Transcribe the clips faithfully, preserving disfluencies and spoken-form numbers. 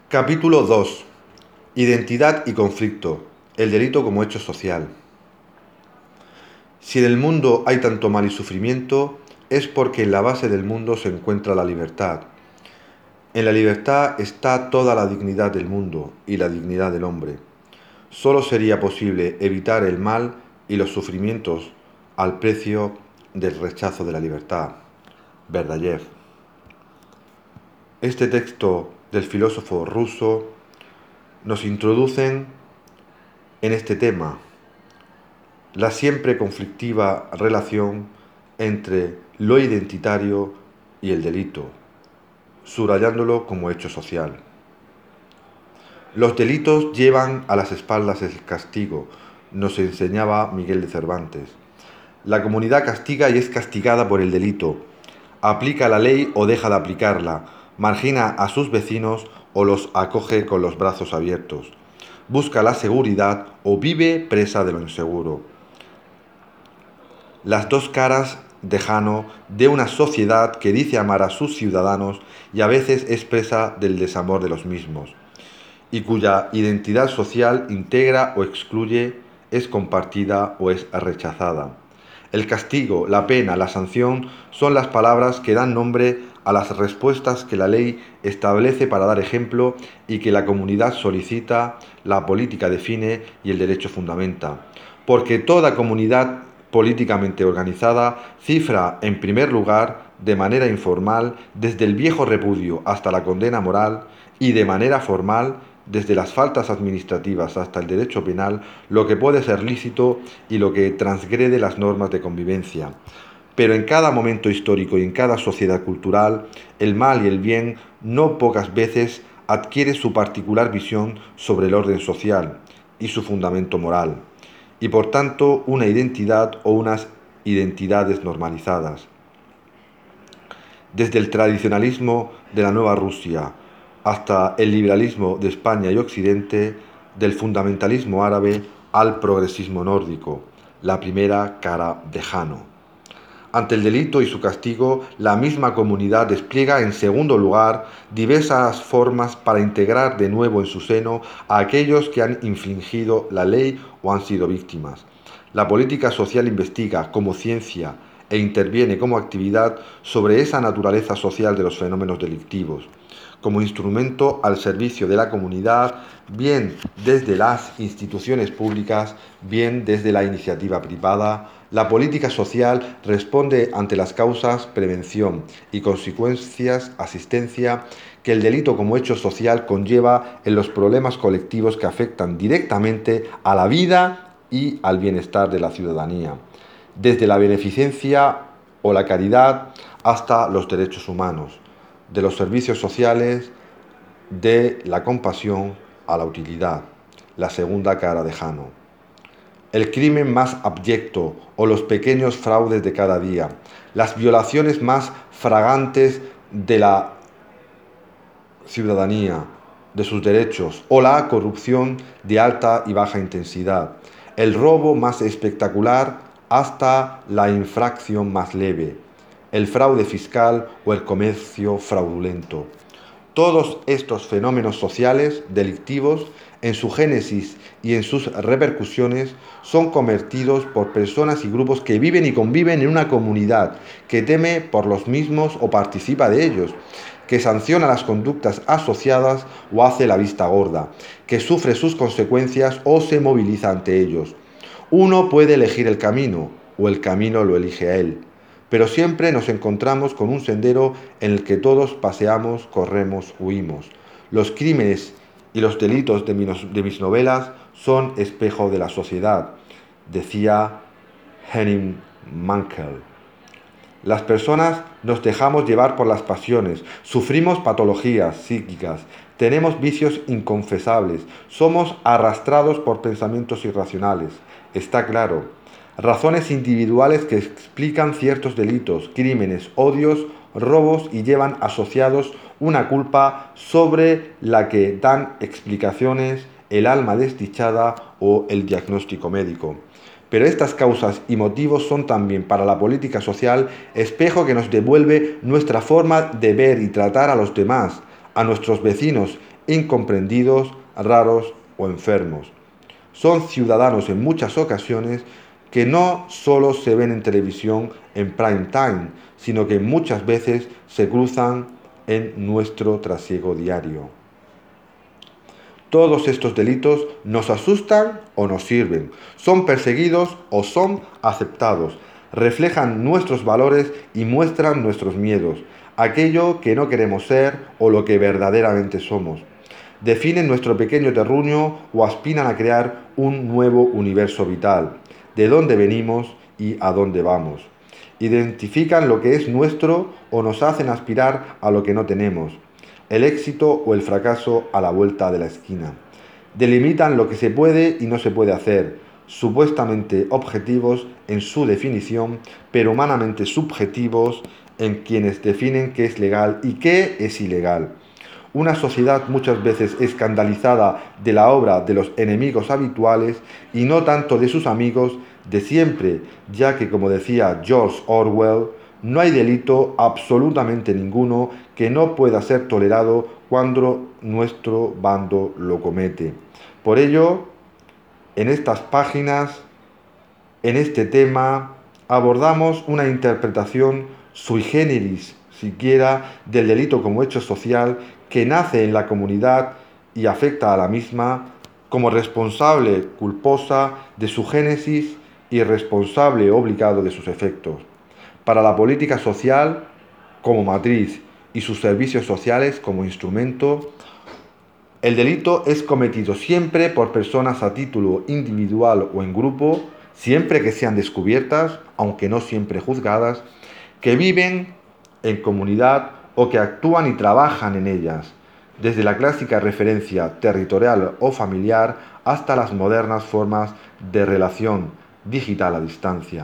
Capítulo dos. Identidad y conflicto. El delito como hecho social. Si en el mundo hay tanto mal y sufrimiento, es porque en la base del mundo se encuentra la libertad. En la libertad está toda la dignidad del mundo y la dignidad del hombre. Solo sería posible evitar el mal y los sufrimientos al precio del rechazo de la libertad. Berdayev. Este texto del filósofo ruso nos introducen en este tema, la siempre conflictiva relación entre lo identitario y el delito, subrayándolo como hecho social. Los delitos llevan a las espaldas el castigo, nos enseñaba Miguel de Cervantes. La comunidad castiga y es castigada por el delito, aplica la ley o deja de aplicarla, margina a sus vecinos o los acoge con los brazos abiertos, busca la seguridad o vive presa de lo inseguro. Las dos caras de Jano de una sociedad que dice amar a sus ciudadanos y a veces es presa del desamor de los mismos, y cuya identidad social integra o excluye, es compartida o es rechazada. El castigo, la pena, la sanción son las palabras que dan nombre a las respuestas que la ley establece para dar ejemplo y que la comunidad solicita, la política define y el derecho fundamenta. Porque toda comunidad políticamente organizada cifra, en primer lugar, de manera informal, desde el viejo repudio hasta la condena moral, y de manera formal, desde las faltas administrativas hasta el derecho penal, lo que puede ser lícito y lo que transgrede las normas de convivencia. Pero en cada momento histórico y en cada sociedad cultural, el mal y el bien no pocas veces adquiere su particular visión sobre el orden social y su fundamento moral, y por tanto una identidad o unas identidades normalizadas. Desde el tradicionalismo de la Nueva Rusia hasta el liberalismo de España y Occidente, del fundamentalismo árabe al progresismo nórdico, la primera cara de Jano. Ante el delito y su castigo, la misma comunidad despliega en segundo lugar diversas formas para integrar de nuevo en su seno a aquellos que han infringido la ley o han sido víctimas. La política social investiga como ciencia e interviene como actividad sobre esa naturaleza social de los fenómenos delictivos, como instrumento al servicio de la comunidad, bien desde las instituciones públicas, bien desde la iniciativa privada. La política social responde ante las causas prevención y consecuencias asistencia que el delito como hecho social conlleva en los problemas colectivos que afectan directamente a la vida y al bienestar de la ciudadanía, desde la beneficencia o la caridad hasta los derechos humanos, de los servicios sociales, de la compasión a la utilidad, la segunda cara de Jano. El crimen más abyecto o los pequeños fraudes de cada día, las violaciones más fragantes de la ciudadanía, de sus derechos, o la corrupción de alta y baja intensidad, el robo más espectacular hasta la infracción más leve, el fraude fiscal o el comercio fraudulento. Todos estos fenómenos sociales delictivos, en su génesis y en sus repercusiones, son cometidos por personas y grupos que viven y conviven en una comunidad, que teme por los mismos o participa de ellos, que sanciona las conductas asociadas o hace la vista gorda, que sufre sus consecuencias o se moviliza ante ellos. Uno puede elegir el camino, o el camino lo elige a él, pero siempre nos encontramos con un sendero en el que todos paseamos, corremos, huimos. Los crímenes y los delitos de mis, de mis novelas son espejo de la sociedad, decía Henning Mankell. Las personas nos dejamos llevar por las pasiones, sufrimos patologías psíquicas, tenemos vicios inconfesables, somos arrastrados por pensamientos irracionales. Está claro, razones individuales que explican ciertos delitos, crímenes, odios, robos y llevan asociados una culpa sobre la que dan explicaciones el alma desdichada o el diagnóstico médico. Pero estas causas y motivos son también para la política social espejo que nos devuelve nuestra forma de ver y tratar a los demás, a nuestros vecinos incomprendidos, raros o enfermos. Son ciudadanos en muchas ocasiones que no solo se ven en televisión en prime time, sino que muchas veces se cruzan en nuestro trasiego diario. Todos estos delitos nos asustan o nos sirven, son perseguidos o son aceptados, reflejan nuestros valores y muestran nuestros miedos, aquello que no queremos ser o lo que verdaderamente somos. Definen nuestro pequeño terruño o aspiran a crear un nuevo universo vital, de dónde venimos y a dónde vamos. Identifican lo que es nuestro o nos hacen aspirar a lo que no tenemos. El éxito o el fracaso a la vuelta de la esquina. Delimitan lo que se puede y no se puede hacer, supuestamente objetivos en su definición, pero humanamente subjetivos en quienes definen qué es legal y qué es ilegal. Una sociedad muchas veces escandalizada de la obra de los enemigos habituales y no tanto de sus amigos de siempre, ya que, como decía George Orwell, no hay delito absolutamente ninguno que no pueda ser tolerado cuando nuestro bando lo comete. Por ello, en estas páginas, en este tema, abordamos una interpretación sui generis, siquiera, del delito como hecho social que nace en la comunidad y afecta a la misma, como responsable culposa de su génesis y responsable obligado de sus efectos. Para la política social como matriz y sus servicios sociales como instrumento, el delito es cometido siempre por personas a título individual o en grupo, siempre que sean descubiertas, aunque no siempre juzgadas, que viven en comunidad o que actúan y trabajan en ellas, desde la clásica referencia territorial o familiar hasta las modernas formas de relación digital a distancia.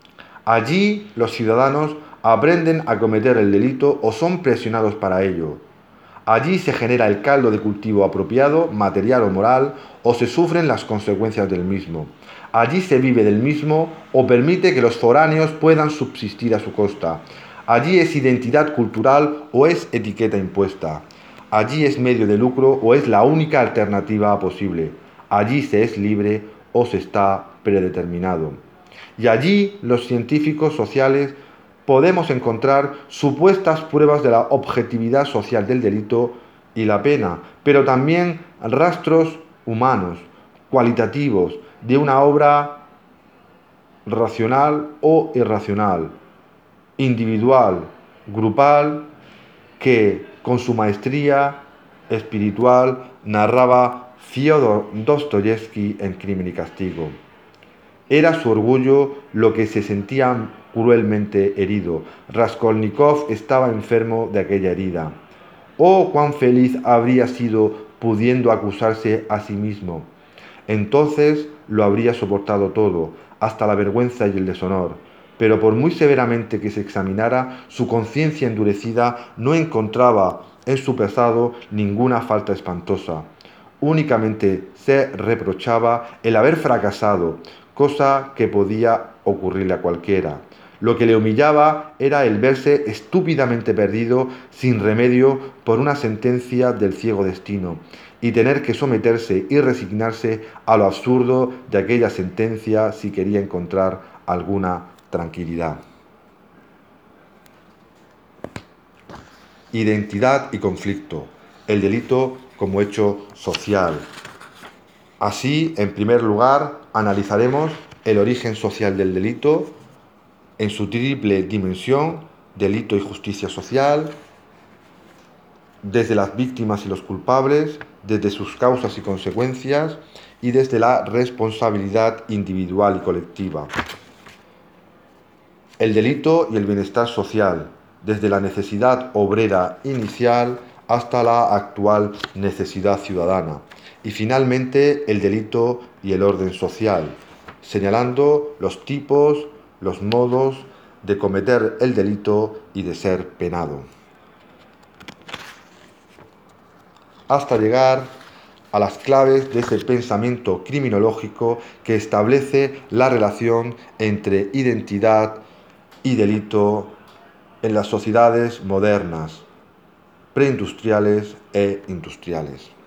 Allí los ciudadanos aprenden a cometer el delito o son presionados para ello. Allí se genera el caldo de cultivo apropiado, material o moral, o se sufren las consecuencias del mismo. Allí se vive del mismo o permite que los foráneos puedan subsistir a su costa. Allí es identidad cultural o es etiqueta impuesta. Allí es medio de lucro o es la única alternativa posible. Allí se es libre o se está predeterminado. Y allí los científicos sociales podemos encontrar supuestas pruebas de la objetividad social del delito y la pena, pero también rastros humanos, cualitativos, de una obra racional o irracional, individual, grupal, que con su maestría espiritual narraba Fyodor Dostoyevsky en Crimen y Castigo. Era su orgullo lo que se sentía cruelmente herido. Raskolnikov estaba enfermo de aquella herida. Oh, cuán feliz habría sido pudiendo acusarse a sí mismo. Entonces lo habría soportado todo, hasta la vergüenza y el deshonor. Pero por muy severamente que se examinara, su conciencia endurecida no encontraba en su pasado ninguna falta espantosa. Únicamente se reprochaba el haber fracasado, cosa que podía ocurrirle a cualquiera. Lo que le humillaba era el verse estúpidamente perdido sin remedio por una sentencia del ciego destino y tener que someterse y resignarse a lo absurdo de aquella sentencia si quería encontrar alguna tranquilidad. Identidad y conflicto. El delito como hecho social. Así, en primer lugar, analizaremos el origen social del delito en su triple dimensión, delito y justicia social, desde las víctimas y los culpables, desde sus causas y consecuencias y desde la responsabilidad individual y colectiva. El delito y el bienestar social, desde la necesidad obrera inicial hasta la actual necesidad ciudadana. Y finalmente el delito y el orden social, señalando los tipos, los modos de cometer el delito y de ser penado. Hasta llegar a las claves de ese pensamiento criminológico que establece la relación entre identidad y delito en las sociedades modernas. preindustriales e industriales.